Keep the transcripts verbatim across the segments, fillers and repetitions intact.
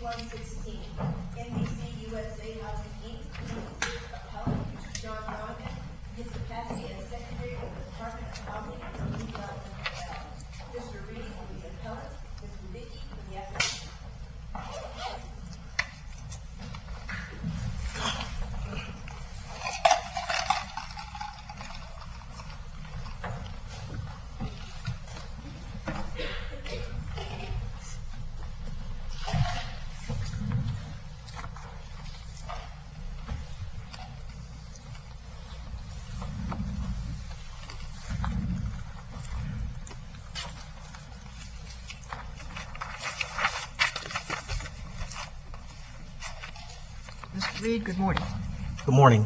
twenty-one sixteen. N B C U S A Housing Incorporated. Appellant, John Donovan, his capacity as Secretary of the Department of Housing and Redevelopment. Mister Reed for the appellant, Mister Vicky for the appellant. Mister Reed, good morning. Good morning.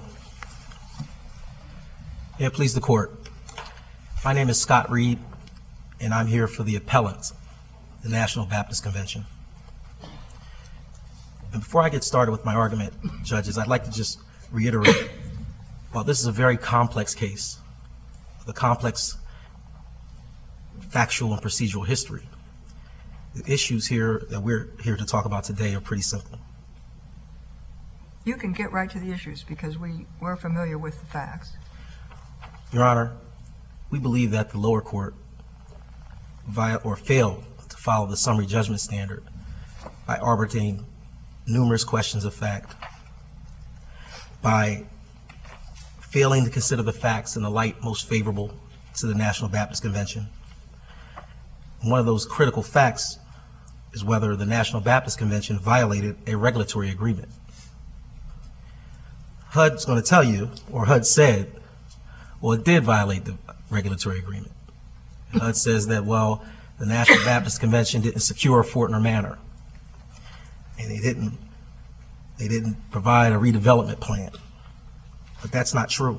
May it please the court. My name is Scott Reed, and I'm here for the appellant, the National Baptist Convention. And before I get started with my argument, judges, I'd like to just reiterate, while this is a very complex case, the complex factual and procedural history, the issues here that we're here to talk about today are pretty simple. You can get right to the issues because we, we're familiar with the facts. Your Honor, we believe that the lower court via, or failed to follow the summary judgment standard by arbitrating numerous questions of fact, by failing to consider the facts in the light most favorable to the National Baptist Convention. One of those critical facts is whether the National Baptist Convention violated a regulatory agreement. H U D's going to tell you, or H U D said, well, it did violate the regulatory agreement. H U D says that, well, the National Baptist Convention didn't secure Fortner Manor, and they didn't, they didn't provide a redevelopment plan. But that's not true.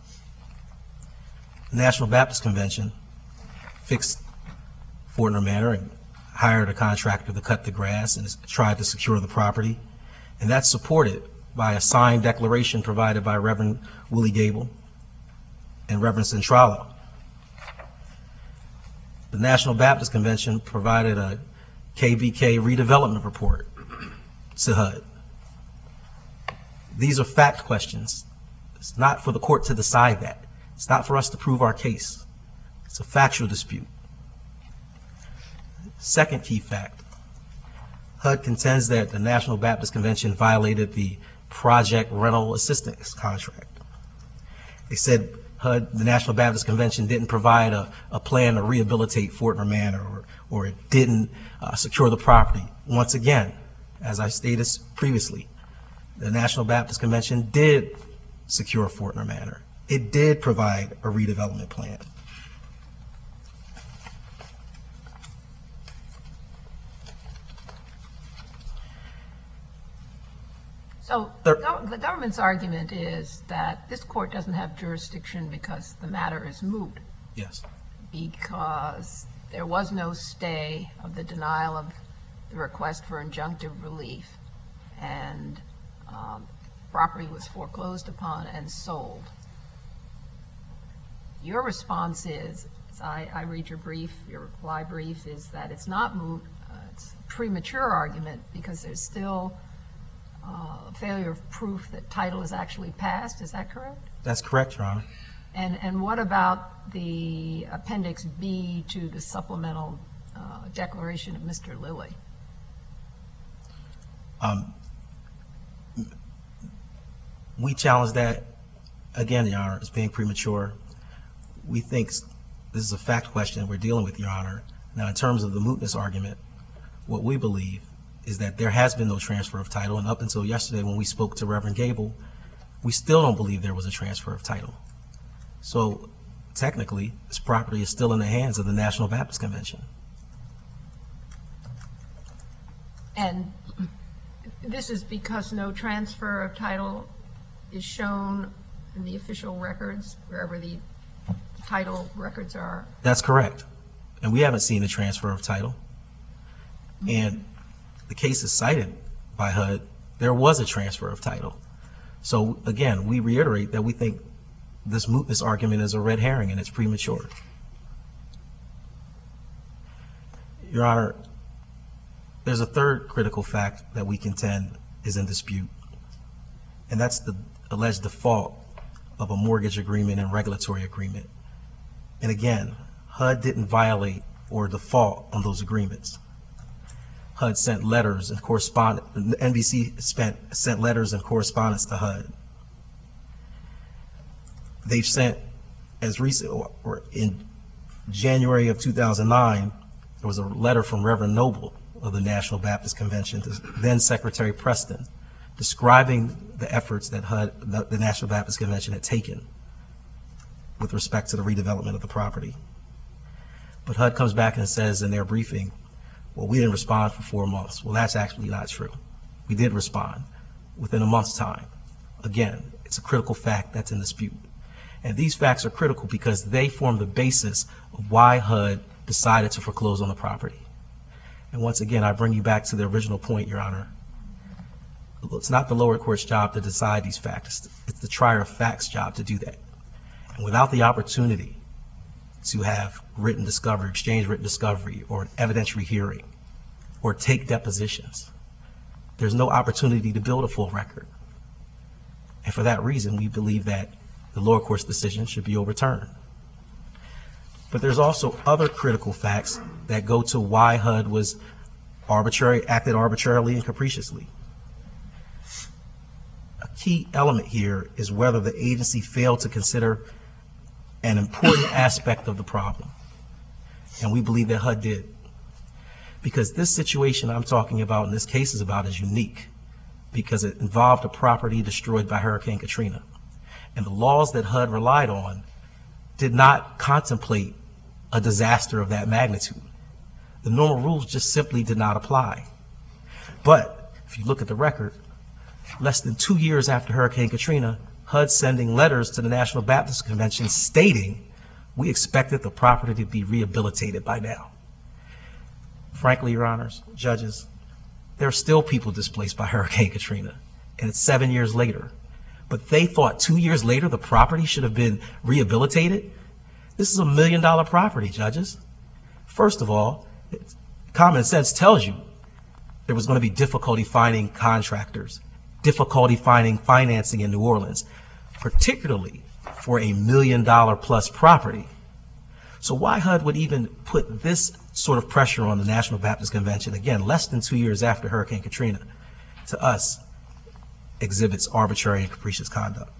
The National Baptist Convention fixed Fortner Manor and hired a contractor to cut the grass and tried to secure the property, and that's supported by a signed declaration provided by Reverend Willie Gable and Reverend Centrallo. The National Baptist Convention provided a K V K redevelopment report to H U D. These are fact questions. It's not for the court to decide that. It's not for us to prove our case. It's a factual dispute. Second key fact, H U D contends that the National Baptist Convention violated the Project Rental Assistance Contract. They said H U D, the National Baptist Convention didn't provide a, a plan to rehabilitate Fortner Manor, or, or it didn't uh, secure the property. Once again, as I stated previously, the National Baptist Convention did secure Fortner Manor. It did provide a redevelopment plan. So the, the government's argument is that this court doesn't have jurisdiction because the matter is moot. Yes. Because there was no stay of the denial of the request for injunctive relief, and um, property was foreclosed upon and sold. Your response is, as I, I read your brief, your reply brief, is that it's not moot. Uh, it's a premature argument because there's still Uh, failure of proof that title is actually passed. Is that correct? That's correct, Your Honor. And and what about the Appendix B to the supplemental uh, declaration of Mister Lilly? Um, we challenge that again, Your Honor, as being premature. We think this is a fact question we're dealing with, Your Honor. Now, in terms of the mootness argument, what we believe is that there has been no transfer of title, and up until yesterday when we spoke to Reverend Gable, we still don't believe there was a transfer of title. So technically, this property is still in the hands of the National Baptist Convention. And this is because no transfer of title is shown in the official records, wherever the title records are? That's correct. And we haven't seen a transfer of title. And the case is cited by H U D. There was a transfer of title. So again, we reiterate that we think this mootness argument is a red herring and it's premature. Your Honor, There's a third critical fact that we contend is in dispute, and that's the alleged default of a mortgage agreement and regulatory agreement. And again, H U D didn't violate or default on those agreements. H U D sent letters and correspondence, N B C spent, sent letters and correspondence to H U D. They've sent, as recent, or in January of two thousand nine, there was a letter from Reverend Noble of the National Baptist Convention to then Secretary Preston, describing the efforts that H U D, the, the National Baptist Convention had taken with respect to the redevelopment of the property. But H U D comes back and says in their briefing, well, we didn't respond for four months. Well, that's actually not true. We did respond within a month's time. Again, it's a critical fact that's in dispute. And these facts are critical because they form the basis of why H U D decided to foreclose on the property. And once again, I bring you back to the original point, Your Honor. It's not the lower court's job to decide these facts. It's the trier of facts' job to do that. And without the opportunity to have written discovery, exchange written discovery, or an evidentiary hearing, or take depositions, there's no opportunity to build a full record. And for that reason, we believe that the lower court's decision should be overturned. But there's also other critical facts that go to why H U D was arbitrary, acted arbitrarily and capriciously. A key element here is whether the agency failed to consider an important aspect of the problem. And we believe that H U D did. Because this situation I'm talking about and this case is about is unique because it involved a property destroyed by Hurricane Katrina. And the laws that H U D relied on did not contemplate a disaster of that magnitude. The normal rules just simply did not apply. But if you look at the record, less than two years after Hurricane Katrina, H U D sending letters to the National Baptist Convention stating we expected the property to be rehabilitated by now. Frankly, Your Honors, judges, there are still people displaced by Hurricane Katrina, and it's seven years later. But they thought two years later the property should have been rehabilitated? This is a million dollar property, judges. First of all, common sense tells you there was going to be difficulty finding contractors, difficulty finding financing in New Orleans, particularly for a million dollar plus property. So why H U D would even put this sort of pressure on the National Baptist Convention, again, less than two years after Hurricane Katrina, to us, exhibits arbitrary and capricious conduct.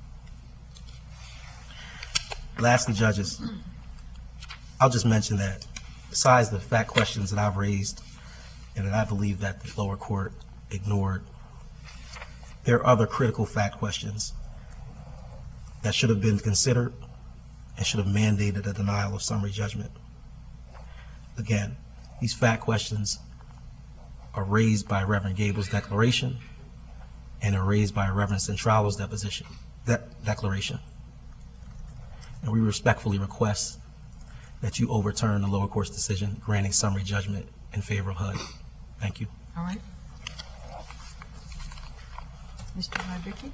Lastly, judges, I'll just mention that besides the fact questions that I've raised and that I believe that the lower court ignored, there are other critical fact questions that should have been considered and should have mandated a denial of summary judgment. Again, these fact questions are raised by Reverend Gable's declaration and are raised by Reverend Centralo's deposition, de- declaration. And we respectfully request that you overturn the lower court's decision granting summary judgment in favor of H U D. Thank you. All right. Mister Hardricky?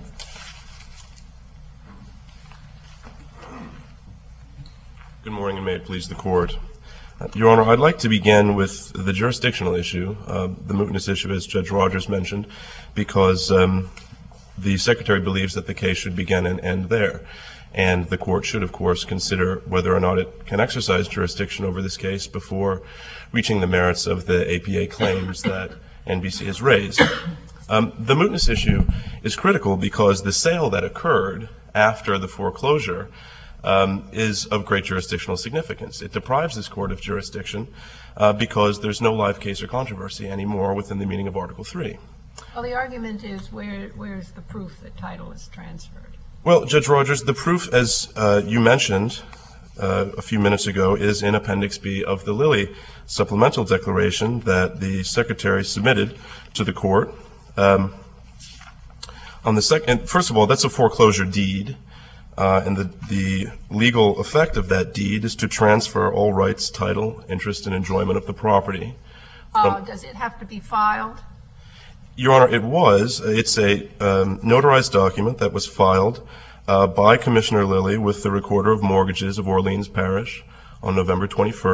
Good morning, and may it please the Court. Uh, Your Honor, I'd like to begin with the jurisdictional issue, uh, the mootness issue, as Judge Rogers mentioned, because um, the Secretary believes that the case should begin and end there. And the Court should, of course, consider whether or not it can exercise jurisdiction over this case before reaching the merits of the A P A claims that N B C has raised. Um, the mootness issue is critical because the sale that occurred after the foreclosure um, is of great jurisdictional significance. It deprives this Court of jurisdiction uh, because there's no live case or controversy anymore within the meaning of Article three. Well, the argument is where where's the proof that title is transferred? Well, Judge Rogers, the proof, as uh, you mentioned uh, a few minutes ago, is in Appendix B of the Lilly supplemental declaration that the Secretary submitted to the Court. Um, on the second, first of all, that's a foreclosure deed, uh, and the, the legal effect of that deed is to transfer all rights, title, interest, and enjoyment of the property. Uh, does it have to be filed? Your Honor, it was. It's a um, notarized document that was filed uh, by Commissioner Lilly with the Recorder of Mortgages of Orleans Parish on November twenty-first,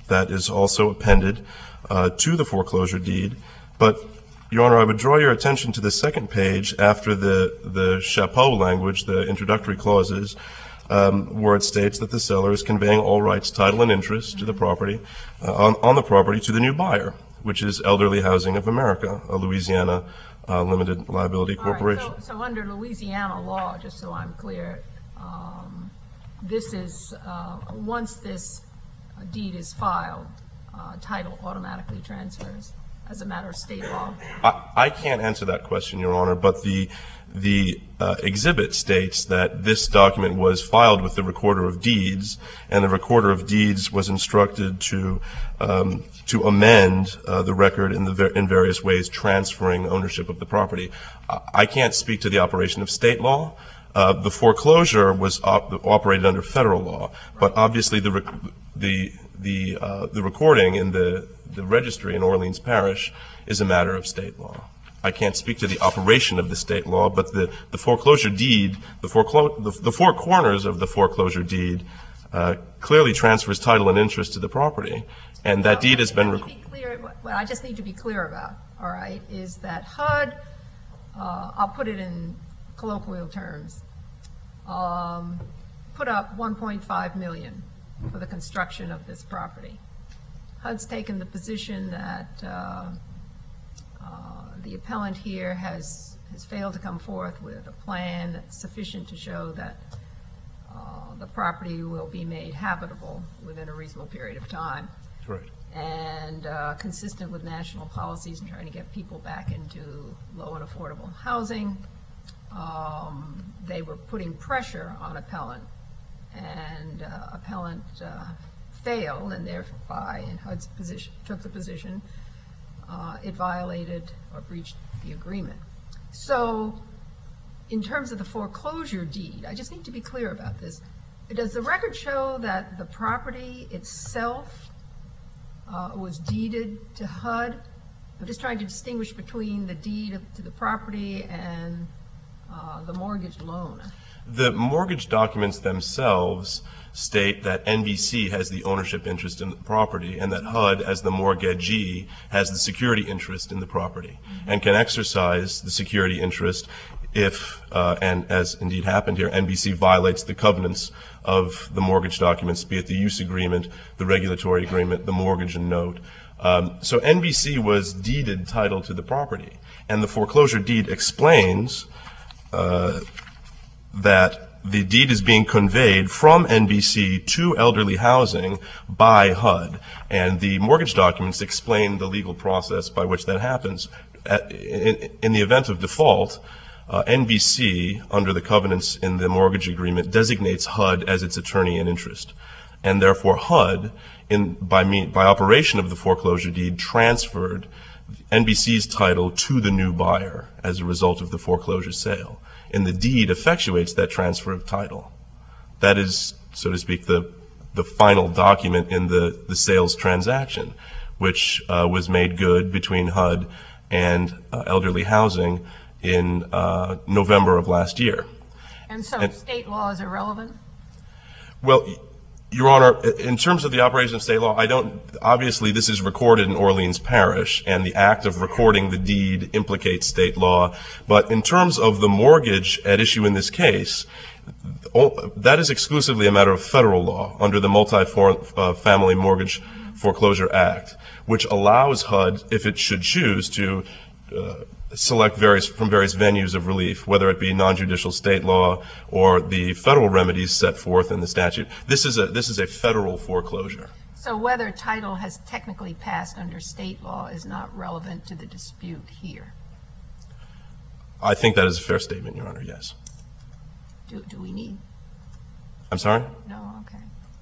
that is also appended uh, to the foreclosure deed. But, Your Honor, I would draw your attention to the second page after the, the chapeau language, the introductory clauses, um, where it states that the seller is conveying all rights, title, and interest to the property, uh, on, on the property to the new buyer, which is Elderly Housing of America, a Louisiana uh, limited liability All right, corporation. so, so under Louisiana law, just so I'm clear, um, this is, uh, once this deed is filed, uh, title automatically transfers as a matter of state law? I, I can't answer that question, Your Honor, but the the uh, exhibit states that this document was filed with the Recorder of Deeds, and the Recorder of Deeds was instructed to um, to amend uh, the record in the in various ways, transferring ownership of the property. I, I can't speak to the operation of state law. Uh, the foreclosure was op- operated under federal law, but obviously the rec- the the uh, the recording in the the registry in Orleans Parish is a matter of state law. I can't speak to the operation of the state law, but the, the foreclosure deed, the, foreclo- the, the four corners of the foreclosure deed uh, clearly transfers title and interest to the property, and that deed has been. Rec- be clear, what I just need to be clear about, all right, is that H U D, uh, I'll put it in colloquial terms, um, put up one point five million dollars for the construction of this property. H U D's taken the position that uh, uh, the appellant here has, has failed to come forth with a plan that's sufficient to show that uh, the property will be made habitable within a reasonable period of time. Right. And uh, consistent with national policies and trying to get people back into low and affordable housing. Um, they were putting pressure on appellant, and uh, appellant uh, failed, and thereby, in H U D's position, took the position, uh, it violated or breached the agreement. So, in terms of the foreclosure deed, I just need to be clear about this. Does the record show that the property itself uh, was deeded to H U D? I'm just trying to distinguish between the deed of, to the property and uh, the mortgage loan. The mortgage documents themselves state that N B C has the ownership interest in the property, and that H U D, as the mortgagee, has the security interest in the property, and can exercise the security interest if, uh, and as indeed happened here, N B C violates the covenants of the mortgage documents, be it the use agreement, the regulatory agreement, the mortgage and note. Um, so N B C was deeded title to the property, and the foreclosure deed explains uh, that the deed is being conveyed from N B C to Elderly Housing by H U D, and the mortgage documents explain the legal process by which that happens. At, in, in the event of default, uh, N B C, under the covenants in the mortgage agreement, designates H U D as its attorney in interest, and therefore H U D, in, by, me, by operation of the foreclosure deed, transferred N B C's title to the new buyer as a result of the foreclosure sale. And the deed effectuates that transfer of title. That is, so to speak, the the final document in the, the sales transaction, which uh, was made good between H U D and uh, Elderly Housing in uh, November of last year. And so And- state law is irrelevant? Well, Your Honor, in terms of the operation of state law, I don't, obviously this is recorded in Orleans Parish, and the act of recording the deed implicates state law. But in terms of the mortgage at issue in this case, that is exclusively a matter of federal law under the Multi-Family Mortgage Foreclosure Act, which allows H U D, if it should choose, to uh, select various from various venues of relief, whether it be non-judicial state law or the federal remedies set forth in the statute. This is a this is a federal foreclosure. So whether title has technically passed under state law is not relevant to the dispute here. I think that is a fair statement, Your Honor, yes. Do, do we need? I'm sorry? No, okay.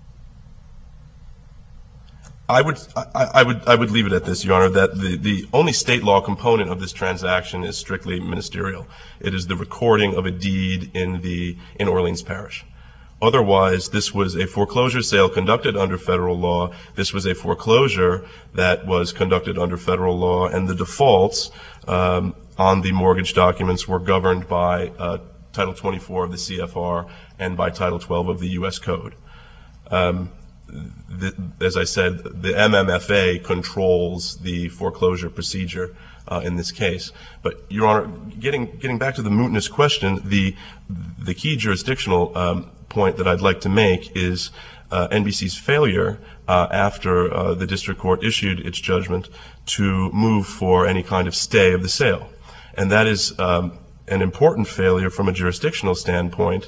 I would I, I would I would leave it at this, Your Honor, that the, the only state law component of this transaction is strictly ministerial. It is the recording of a deed in the in Orleans Parish. Otherwise, this was a foreclosure sale conducted under federal law. This was a foreclosure that was conducted under federal law, and the defaults um, on the mortgage documents were governed by uh, Title twenty-four of the C F R and by Title twelve of the U S Code. Um, the, as I said, the M M F A controls the foreclosure procedure uh, in this case. But, Your Honor, getting getting back to the mootness question, the the key jurisdictional um, point that I'd like to make is uh, N B C's failure uh, after uh, the district court issued its judgment to move for any kind of stay of the sale. And that is um, an important failure from a jurisdictional standpoint.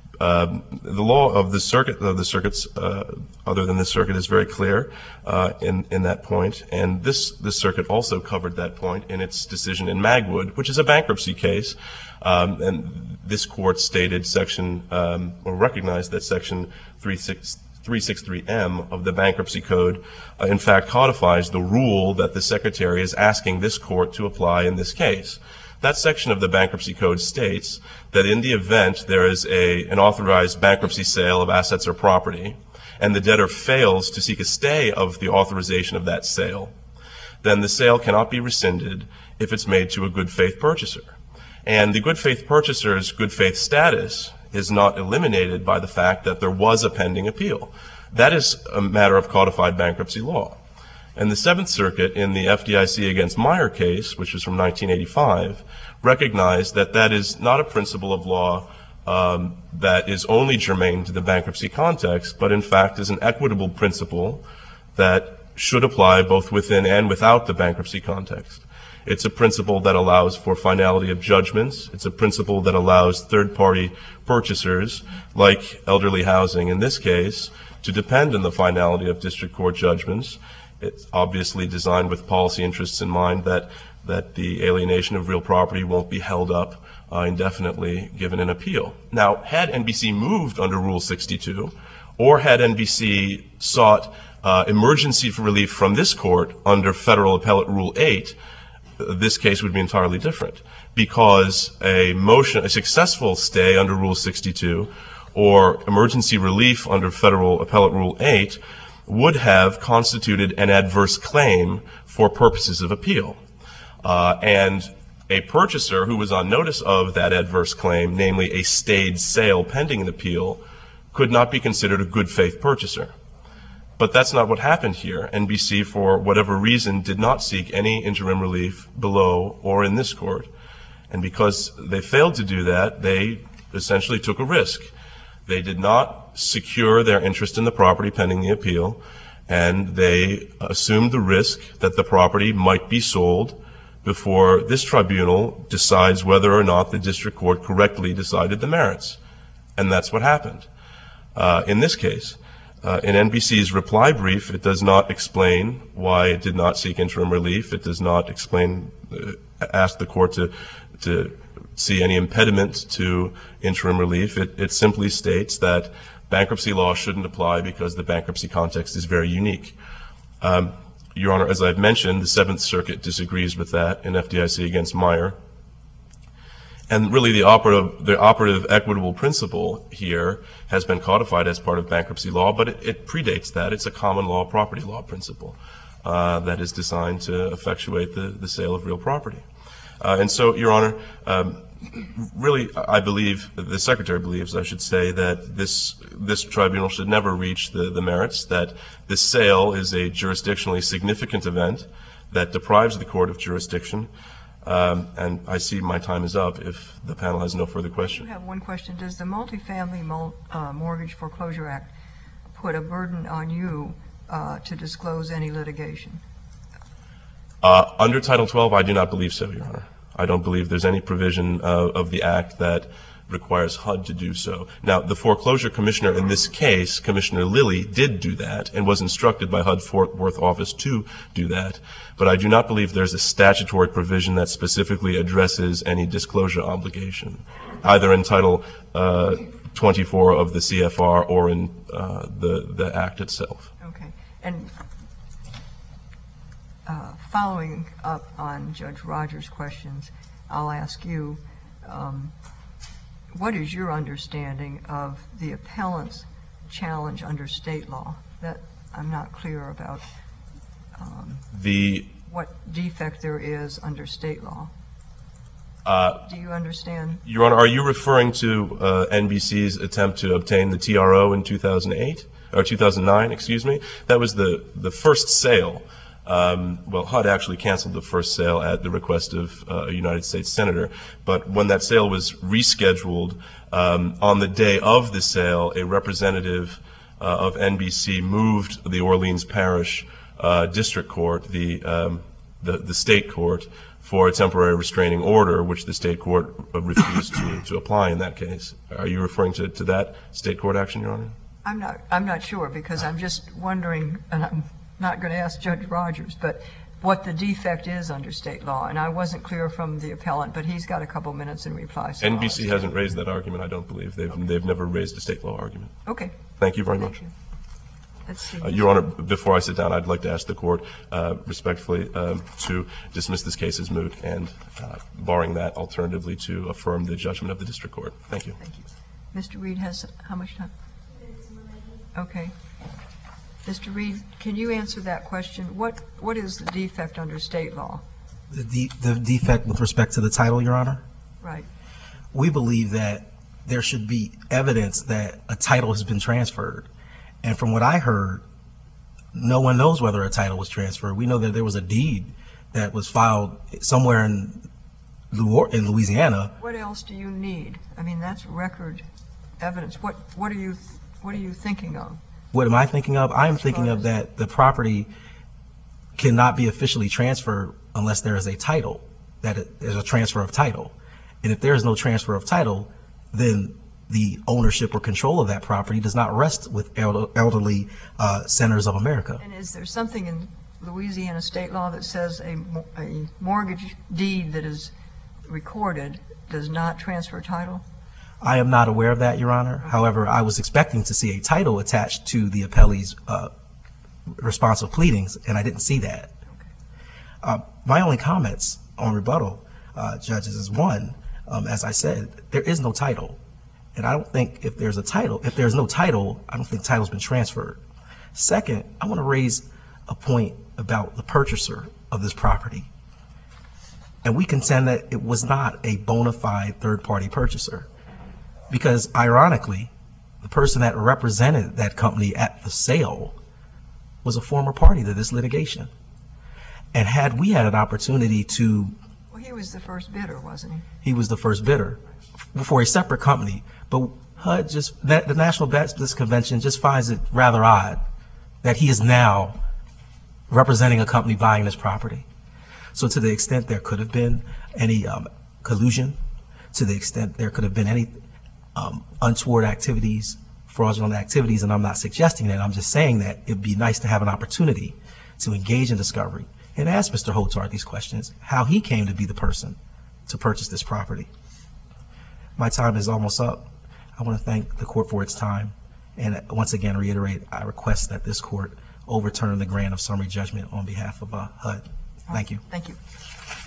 Um, the law of the circuit, of the circuits, uh, other than this circuit, is very clear uh, in in that point. And this this circuit also covered that point in its decision in Magwood, which is a bankruptcy case. Um, and this court stated section um, or recognized that section three sixty-three M of the Bankruptcy Code, uh, in fact, codifies the rule that the Secretary is asking this court to apply in this case. That section of the Bankruptcy Code states that in the event there is a, an authorized bankruptcy sale of assets or property, and the debtor fails to seek a stay of the authorization of that sale, then the sale cannot be rescinded if it's made to a good faith purchaser. And the good faith purchaser's good faith status is not eliminated by the fact that there was a pending appeal. That is a matter of codified bankruptcy law. And the Seventh Circuit in the F D I C against Meyer case, which is from nineteen eighty-five, recognized that that is not a principle of law um, that is only germane to the bankruptcy context, but in fact is an equitable principle that should apply both within and without the bankruptcy context. It's a principle that allows for finality of judgments. It's a principle that allows third-party purchasers, like elderly housing in this case, to depend on the finality of district court judgments. It's obviously designed with policy interests in mind that, that the alienation of real property won't be held up uh, indefinitely given an appeal. Now, had N B C moved under Rule sixty-two, or had N B C sought uh, emergency relief from this court under Federal Appellate Rule eight, this case would be entirely different, because a motion, a successful stay under Rule sixty-two or emergency relief under Federal Appellate Rule eight would have constituted an adverse claim for purposes of appeal. Uh, and a purchaser who was on notice of that adverse claim, namely a stayed sale pending an appeal, could not be considered a good faith purchaser. But that's not what happened here. N B C, for whatever reason, did not seek any interim relief below or in this court. And because they failed to do that, they essentially took a risk. They did not secure their interest in the property pending the appeal, and they assumed the risk that the property might be sold before this tribunal decides whether or not the district court correctly decided the merits. And that's what happened. Uh, in this case, uh, in N B C's reply brief, it does not explain why it did not seek interim relief. It does not explain, uh, ask the court to, to see any impediment to interim relief. It, it simply states that bankruptcy law shouldn't apply because the bankruptcy context is very unique. Um, Your Honor, as I've mentioned, the Seventh Circuit disagrees with that in F D I C against Meyer. And really the operative, the operative equitable principle here has been codified as part of bankruptcy law, but it, it predates that. It's a common law property law principle uh, that is designed to effectuate the, the sale of real property. Uh, and so, Your Honor, um, really, I believe, the Secretary believes, I should say, that this this tribunal should never reach the, the merits, that this sale is a jurisdictionally significant event that deprives the court of jurisdiction. Um, and I see my time is up if the panel has no further I questions. have one question. Does the Multifamily Mul- uh, Mortgage Foreclosure Act put a burden on you uh, to disclose any litigation? Uh, under Title twelve, I do not believe so, Your Honor. I don't believe there's any provision uh, of the Act that requires H U D to do so. Now, the foreclosure commissioner in this case, Commissioner Lilly, did do that and was instructed by H U D Fort Worth office to do that. But I do not believe there's a statutory provision that specifically addresses any disclosure obligation, either in Title uh, twenty-four of the C F R or in uh, the, the Act itself. Okay. And uh, following up on Judge Rogers' questions, I'll ask you, um, what is your understanding of the appellant's challenge under state law? That I'm not clear about um, The what defect there is under state law. uh, Do you understand? Your Honor, are you referring to uh, N B C's attempt to obtain the T R O in two thousand eight? or two thousand nine, excuse me. That was the, the first sale. Um, well, H U D actually canceled the first sale at the request of uh, a United States senator. But when that sale was rescheduled, um, on the day of the sale, a representative uh, of N B C moved the Orleans Parish uh, District Court, the, um, the the state court, for a temporary restraining order, which the state court refused to, to apply in that case. Are you referring to, to that state court action, Your Honor? I'm not, I'm not sure, because I'm just wondering, and I'm not going to ask Judge Rogers, but what the defect is under state law. And I wasn't clear from the appellant, but he's got a couple minutes in reply. So N B C I'll- hasn't raised that argument, I don't believe. They've, Okay. they've never raised a state law argument. Okay, Thank you very much. thank you. Let's see. Uh, Your Honor, before I sit down, I'd like to ask the court uh, respectfully um, to dismiss this case as moot and, uh, barring that, alternatively to affirm the judgment of the district court. Thank you. Thank you. Mister Reed has, how much time? Okay. Mister Reed, can you answer that question? What, what is the defect under state law? The de- the defect with respect to the title, Your Honor? Right. We believe that there should be evidence that a title has been transferred. And from what I heard, no one knows whether a title was transferred. We know that there was a deed that was filed somewhere in Lu- in Louisiana. What else do you need? I mean, that's record evidence. What, what are you, what are you thinking of? What am I thinking of? I am thinking of that the property cannot be officially transferred unless there is a title, that it- there's a transfer of title. And if there is no transfer of title, then the ownership or control of that property does not rest with elder- elderly uh, Senators of America. And is there something in Louisiana state law that says a, mo- a mortgage deed that is recorded does not transfer title? I am not aware of that, Your Honor. However, I was expecting to see a title attached to the appellee's uh, responsive pleadings, and I didn't see that. Uh, my only comments on rebuttal, uh, judges, is one, um, as I said, there is no title. And I don't think if there's a title, if there's no title, I don't think title's been transferred. Second, I want to raise a point about the purchaser of this property. And we contend that it was not a bona fide third-party purchaser. Because ironically, the person that represented that company at the sale was a former party to this litigation. And had we had an opportunity to, Well, he was the first bidder, wasn't he? he was the first bidder for a separate company. But H U D just, that, the National Baptist Convention just finds it rather odd that he is now representing a company buying this property. So to the extent there could have been any um, collusion, to the extent there could have been any um, untoward activities, fraudulent activities, and I'm not suggesting that, I'm just saying that it'd be nice to have an opportunity to engage in discovery and ask Mister Hotard these questions, how he came to be the person to purchase this property. My time is almost up. I want to thank the court for its time, and once again reiterate, I request that this court overturn the grant of summary judgment on behalf of uh, H U D. Thank you. Thank you.